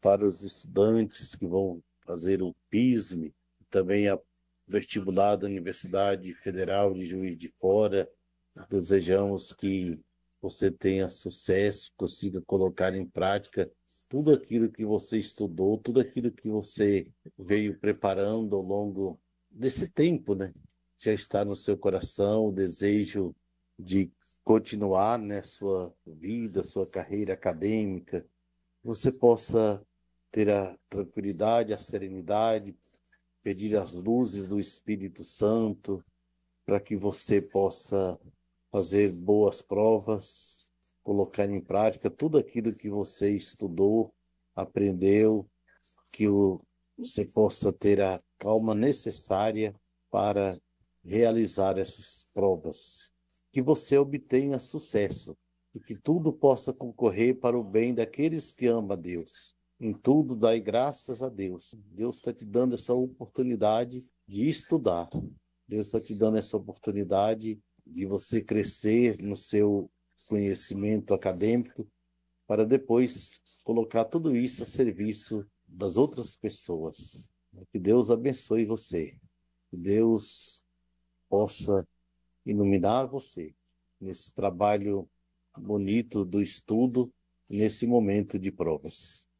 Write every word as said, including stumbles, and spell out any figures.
para os estudantes que vão fazer o PISME, também a vestibular da Universidade Federal de Juiz de Fora. Desejamos que você tenha sucesso, consiga colocar em prática tudo aquilo que você estudou, tudo aquilo que você veio preparando ao longo desse tempo, né? Já está no seu coração o desejo de continuar, né, sua vida, sua carreira acadêmica, você possa ter a tranquilidade, a serenidade, pedir as luzes do Espírito Santo para que você possa fazer boas provas, colocar em prática tudo aquilo que você estudou, aprendeu, que o, você possa ter a calma necessária para realizar essas provas, que você obtenha sucesso e que tudo possa concorrer para o bem daqueles que amam a Deus. Em tudo, dai graças a Deus. Deus está te dando essa oportunidade de estudar. Deus está te dando essa oportunidade de você crescer no seu conhecimento acadêmico para depois colocar tudo isso a serviço das outras pessoas. Que Deus abençoe você. Que Deus possa iluminar você nesse trabalho bonito do estudo, nesse momento de provas.